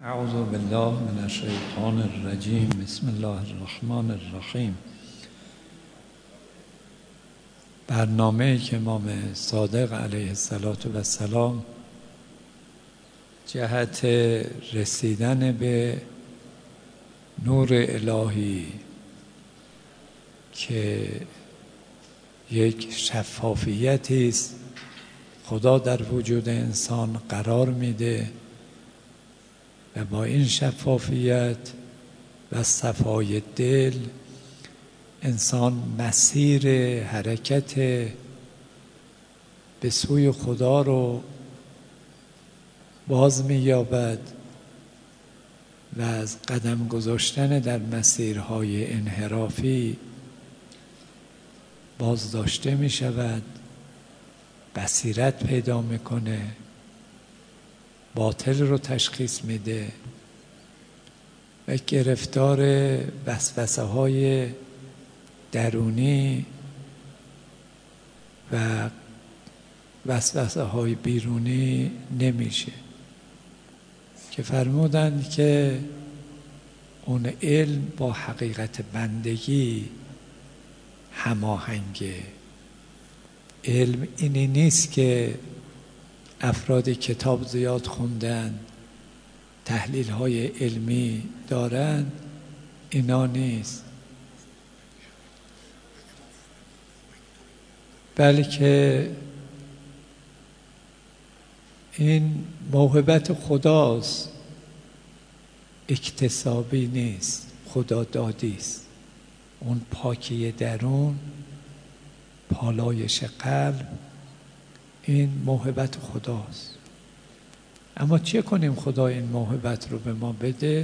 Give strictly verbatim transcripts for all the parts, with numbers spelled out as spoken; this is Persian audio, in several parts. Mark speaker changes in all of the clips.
Speaker 1: اعوذ بالله من الشیطان الرجیم. بسم الله الرحمن الرحیم. برنامه که امام صادق علیه السلام جهت رسیدن به نور الهی که یک شفافیتی است خدا در وجود انسان قرار میده و با این شفافیت و صفای دل انسان مسیر حرکت به سوی خدا رو باز می‌یابد و از قدم گذاشتن در مسیرهای انحرافی باز داشته می شود، بصیرت پیدا میکنه، باطل رو تشخیص میده و گرفتار وسوسه های درونی و وسوسه های بیرونی نمیشه که فرمودند که اون علم با حقیقت بندگی هماهنگه. علم اینی نیست که افرادی کتاب زیاد خوندن، تحلیل های علمی دارن، اینا نیست، بلکه این موهبت خداست، اکتسابی نیست، خدا دادی است. اون پاکی درون، پالایش قلب، این موهبت خداست. اما چه کنیم خدا این موهبت رو به ما بده؟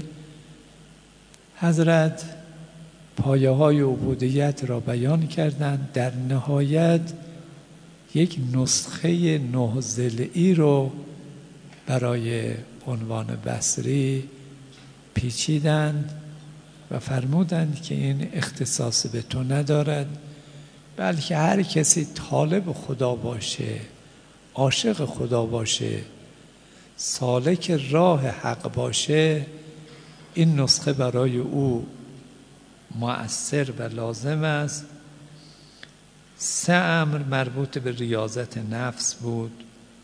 Speaker 1: حضرت پایه های عبودیت را بیان کردند، در نهایت یک نسخه نه ضلعی رو برای عنوان بصری پیچیدند و فرمودند که این اختصاص به تو ندارد، بلکه هر کسی طالب خدا باشه، عاشق خدا باشه، سالک راه حق باشه، این نسخه برای او مؤثر و لازم است. سه امر مربوط به ریاضت نفس بود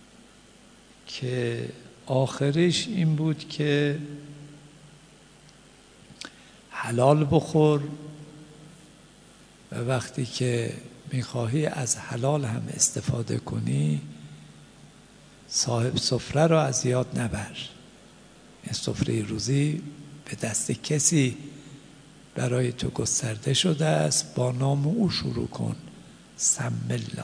Speaker 1: که آخرش این بود که حلال بخور و وقتی که میخواهی از حلال هم استفاده کنی صاحب سفره را از یاد نبر. این سفره روزی به دست کسی برای تو گسترده شده است، با نام او شروع کن، سم الله.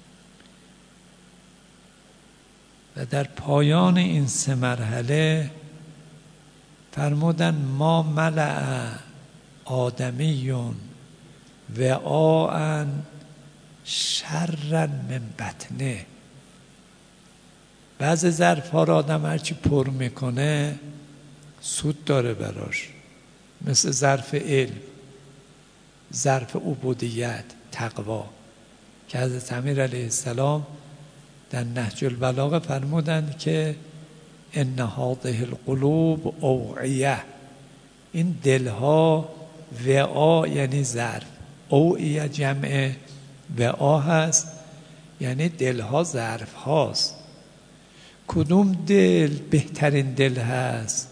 Speaker 1: و در پایان این سه مرحله فرمودن ما ملأ آدمیون وعاء شرا من بطنه. بعض ظرف ها را آدم هرچی پر میکنه سود داره براش، مثل ظرف علم، ظرف عبودیت، تقوا که حضرت امیر علیه السلام در نهج البلاغه فرمودند که ان هذه القلوب اوعیه، این دلها وعا یعنی ظرف، اوعیه جمع وعا هست یعنی دلها ظرف هاست. کدوم دل بهترین دل هست؟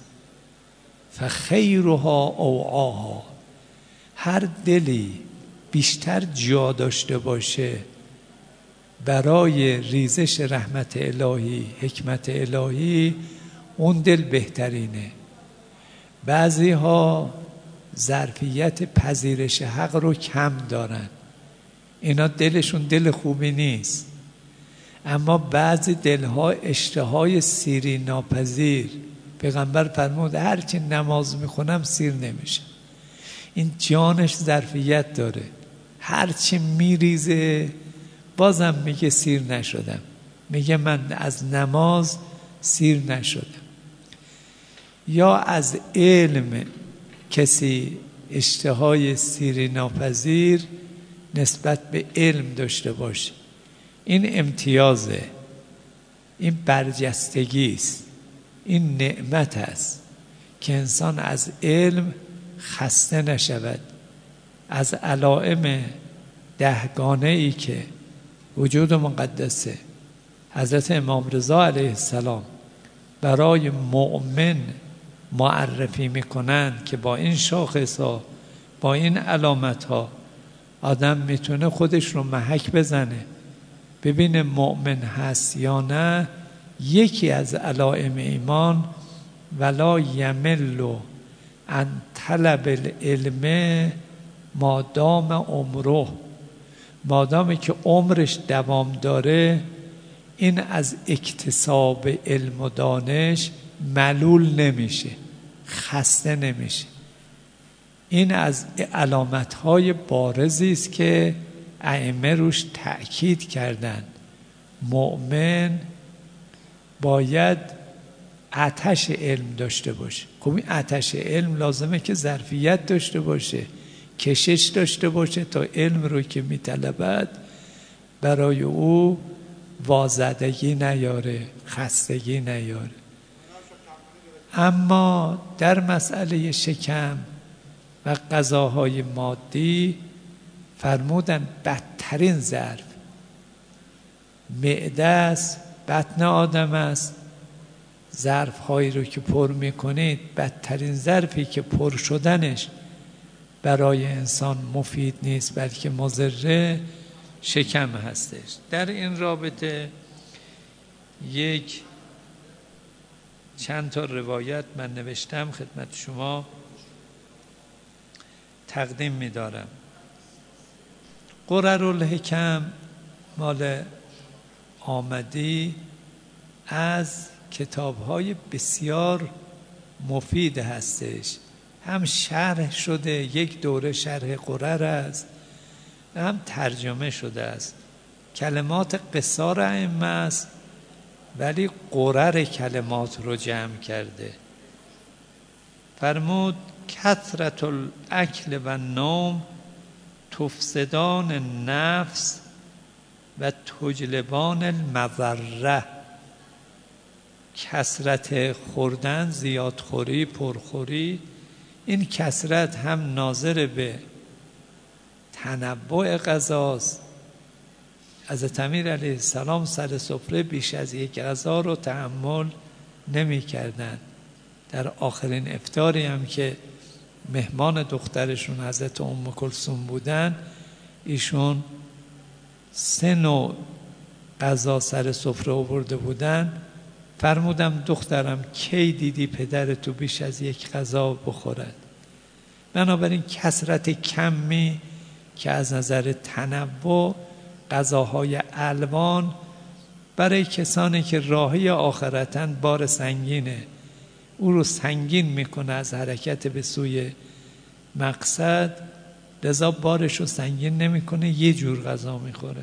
Speaker 1: فخیرها اوعاها، هر دلی بیشتر جا داشته باشه برای ریزش رحمت الهی، حکمت الهی، اون دل بهترینه. بعضی ها ظرفیت پذیرش حق رو کم دارن، اینا دلشون دل خوبی نیست. اما بعضی دلها اشتهای سیری ناپذیر، پیغمبر فرمود هرچی نماز میخونم سیر نمیشه. این جانش ظرفیت داره، هرچی میریزه بازم میگه سیر نشدم، میگه من از نماز سیر نشدم. یا از علم کسی اشتهای سیری ناپذیر نسبت به علم داشته باشه، این امتیازه، این برجستگی است، این نعمت است. که انسان از علم خسته نشود. از علائم دهگانه ای که وجود مقدسه حضرت امام رضا علیه السلام برای مؤمن معرفی میکنند که با این شاخص ها، با این علامت ها آدم میتونه خودش رو محک بزنه ببینه مؤمن هست یا نه. یکی از علائم ایمان ولا یمل عن طلب العلم مادام عمره، مادامی که عمرش دوام داره این از اکتساب علم و دانش ملول نمیشه، خسته نمیشه. این از علامتهای بارزی است که ائمه روش تأکید کردند. مؤمن باید آتش علم داشته باشه. خب این آتش علم لازمه که ظرفیت داشته باشه، کشش داشته باشه تا علم رو که میطلبد برای او وازدگی نیاره، خستگی نیاره. اما در مسئله شکم و غذاهای مادی فرمودن بدترین ظرف معده است، بطن آدم است. ظرف هایی رو که پر میکنید بدترین ظرفی که پر شدنش برای انسان مفید نیست بلکه مضر شکم هستش. در این رابطه یک چند تا روایت من نوشتم خدمت شما تقدیم می‌دارم. قررالحکم مال آمدی از کتاب‌های بسیار مفید هستش. هم شرح شده، یک دوره شرح قرر است، هم ترجمه شده است. کلمات قصار ائمه است ولی قرر کلمات رو جمع کرده. فرمود کثرت الاکل و نوم تفسدان النفس و تجلبان المضره. کثرت خوردن، زیادخوری، پرخوری، این کثرت هم ناظر به تنوع غذاست. حضرت امیر علیه السلام سر سفره بیش از یک غذا رو تحمل نمی کردن. در آخرین افطاری هم که مهمان دخترشون حضرت ام کلثوم بودن، ایشون سه نوع غذا سر سفره آورده بودن. فرمودم دخترم کی دیدی پدر تو بیش از یک غذا بخورد؟ بنابراین کثرت کمی که از نظر تنوع غذاهای الوان برای کسانی که راهی آخرتن بار سنگینه، او رو سنگین میکنه از حرکت به سوی مقصد، لذا بارش رو سنگین نمیکنه، یه جور غذا میخوره.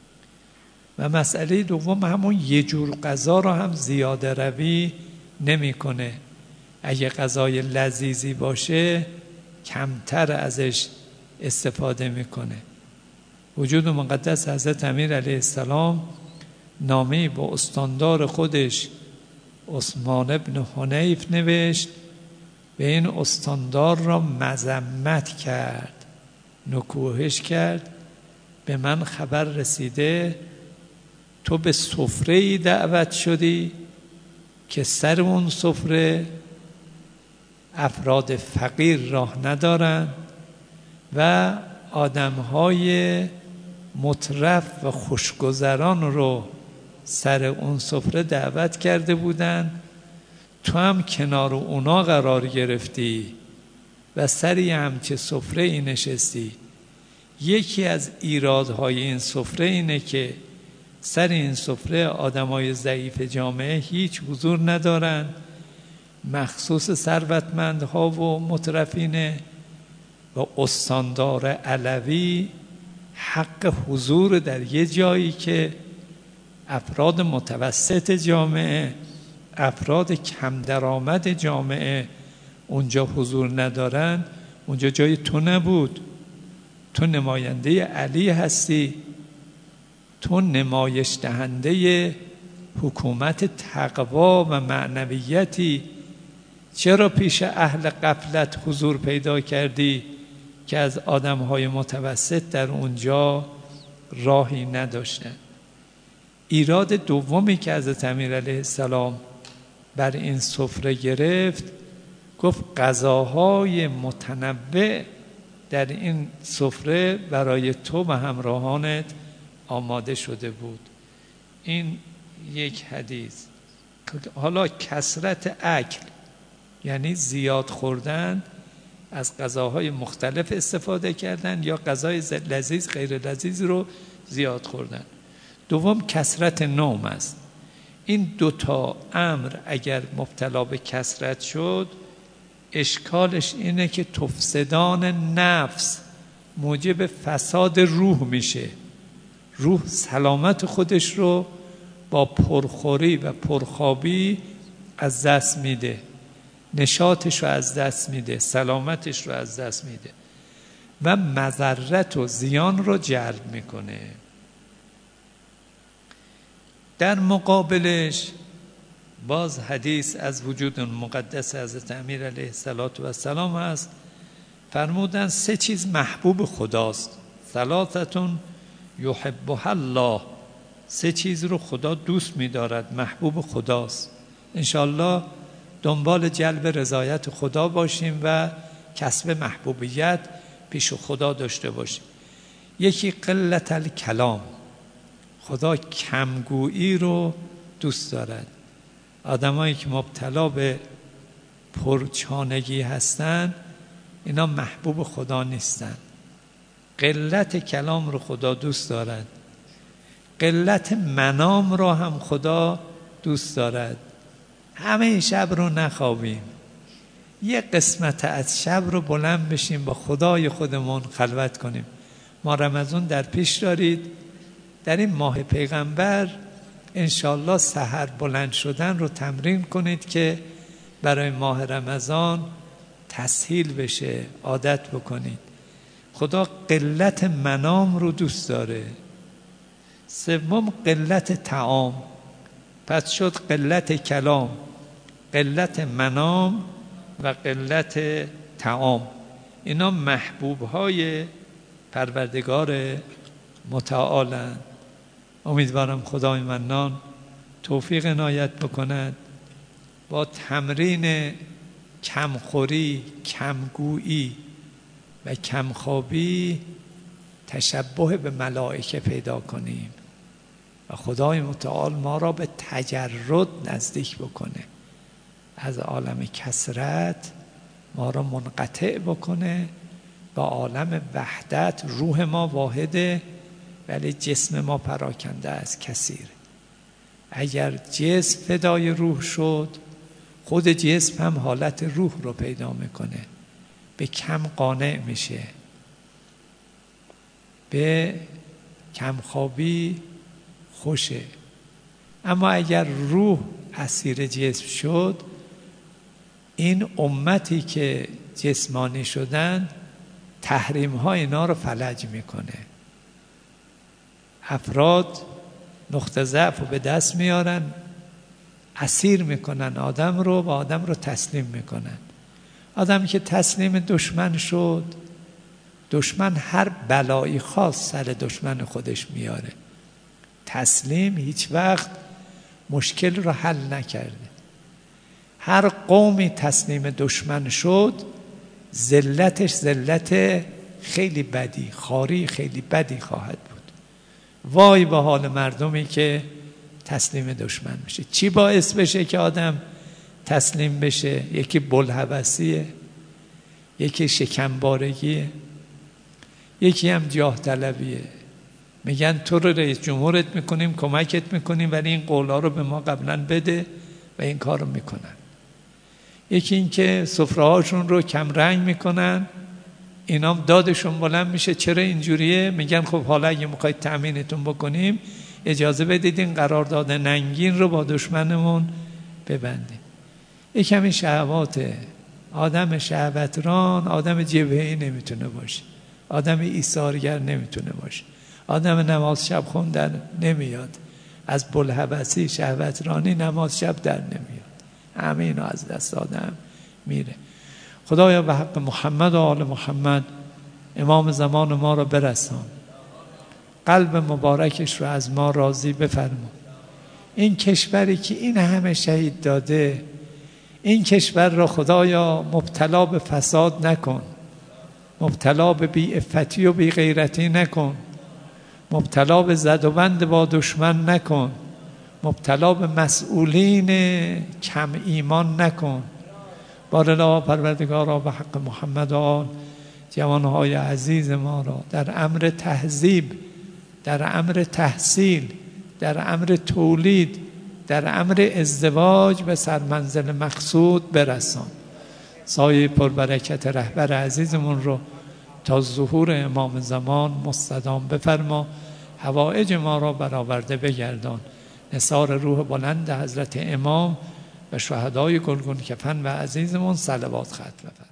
Speaker 1: و مسئله دوم همون یه جور غذا رو هم زیاده روی نمیکنه. اگه غذای لذیذی باشه کمتر ازش استفاده میکنه. وجود مقدس حضرت امیر علیه السلام نامه‌ای با استاندار خودش عثمان ابن حنیف نوشت، به این استاندار را مذمت کرد، نکوهش کرد. به من خبر رسیده تو به سفره‌ای دعوت شدی که سر اون سفره افراد فقیر راه ندارن و آدم‌های مترف و خوشگذران رو سر اون سفره دعوت کرده بودن. تو هم کنار اونا قرار گرفتی و سری همچه سفره ای نشستی. یکی از ایرادهای این سفره اینه که سر این سفره آدمای ضعیف جامعه هیچ حضور ندارن، مخصوص ثروتمندها و مترفینه، و استاندار علوی حق حضور در یه جایی که افراد متوسط جامعه، افراد کم درآمد جامعه اونجا حضور ندارن، اونجا جای تو نبود. تو نماینده علی هستی، تو نمایش دهنده حکومت تقوا و معنویتی چرا پیش اهل غفلت حضور پیدا کردی که از آدمهای متوسط در اونجا راهی نداشتن؟ ایراد دومی که حضرت امیر علیه السلام بر این سفره گرفت، گفت غذاهای متنوع در این سفره برای تو و همراهانت آماده شده بود. این یک حدیث. حالا کثرت اکل یعنی زیاد خوردن، از غذاهای مختلف استفاده کردن یا غذای لذیذ غیر لذیذ رو زیاد خوردن. دوم کثرت نوم است. این دوتا امر اگر مبتلا به کثرت شد، اشکالش اینه که تفسدان نفس موجب فساد روح میشه. روح سلامت خودش رو با پرخوری و پرخوابی از دست میده، نشاطش رو از دست میده، سلامتش رو از دست میده و مضرت و زیان رو جلب میکنه. در مقابلش باز حدیث از وجود مقدس حضرت امیر علیه السلام هست، فرمودن سه چیز محبوب خداست، ثلاثتون یحبها الله، سه چیز رو خدا دوست می‌دارد، محبوب خداست. انشالله دنبال جلب رضایت خدا باشیم و کسب محبوبیت پیش خدا داشته باشیم. یکی قلت الکلام، خدا کمگویی رو دوست دارد. آدمایی که مبتلا به پرچانگی هستن اینا محبوب خدا نیستن. قلت کلام رو خدا دوست دارد. قلت منام رو هم خدا دوست دارد. همه شب رو نخوابیم، یه قسمت از شب رو بلند بشیم با خدای خودمون خلوت کنیم. ما رمضان در پیش دارید، در این ماه پیغمبر انشالله سحر بلند شدن رو تمرین کنید که برای ماه رمضان تسهیل بشه، عادت بکنید. خدا قلت منام رو دوست داره. سوم قلت طعام، پس شد قلت کلام، قلت منام و قلت طعام. اینا محبوب‌های پروردگار متعالند. امیدوارم خدای منان توفیق عنایت بکند با تمرین کمخوری، کمگویی و کمخوابی تشبه به ملائکه پیدا کنیم و خدای متعال ما را به تجرد نزدیک بکنه، از عالم کثرت ما را منقطع بکنه با عالم وحدت. روح ما واحده ولی جسم ما پراکنده است، کثیر. اگر جسم فدای روح شد، خود جسم هم حالت روح رو پیدا میکنه، به کم قانع میشه، به کمخوابی خوشه. اما اگر روح اسیر جسم شد، این امتی که جسمانی شدن تحریم ها اینا رو فلج میکنه. افراد نقطه ضعف رو به دست میارن، اسیر میکنن آدم رو و آدم رو تسلیم میکنن. آدمی که تسلیم دشمن شد، دشمن هر بلایی خاص سر دشمن خودش میاره. تسلیم هیچ وقت مشکل رو حل نکرده. هر قومی تسلیم دشمن شد، ذلتش ذلت خیلی بدی، خاری خیلی بدی خواهد بود. وای به حال مردمی که تسلیم دشمن میشه. چی باعث بشه که آدم تسلیم بشه؟ یکی بلحوثیه، یکی شکمبارگیه، یکی هم جاه طلبیه. میگن تو رو رئیس جمهورت میکنیم، کمکت میکنیم، ولی این قولا رو به ما قبلا بده و این کار رو میکنن. یکی این که سفره هاشون رو کم رنگ میکنن، اینام دادشون بلند میشه چرا اینجوریه؟ میگن خب حالا اگه میخواید تأمینتون بکنیم اجازه بدید این قرارداد ننگین رو با دشمنمون ببندیم. یکی همین شهواته. آدم شهوتران آدم جبهه‌ای نمیتونه باشه، آدم ایثارگر نمیتونه باشه، آدم نماز شب خوندن نمیاد، از بلحوثی شهوترانی نماز شب در نمیاد. همه اینو از دست آدم میره. خدایا به حق محمد و آل محمد امام زمان ما را برسان، قلب مبارکش رو از ما راضی بفرما. این کشوری که این همه شهید داده، این کشور را خدایا مبتلا به فساد نکن، مبتلا به بی‌عفتی و بی‌غیرتی نکن، مبتلا به زد و بند با دشمن نکن، مبتلا به مسئولین کم ایمان نکن. بارالله پروردگارا به حق محمد و آل جوانهای عزیز ما را در امر تهذیب، در امر تحصیل، در امر تولید، در امر ازدواج به سرمنزل مقصود برسان. سایه پربرکت رهبر عزیزمون رو تا ظهور امام زمان مستدام بفرما. حوائج ما را برآورده بگردان. نثار روح بلند حضرت امام و شهدای گلگون کفن و عزیزمون صلوات ختم بفرما.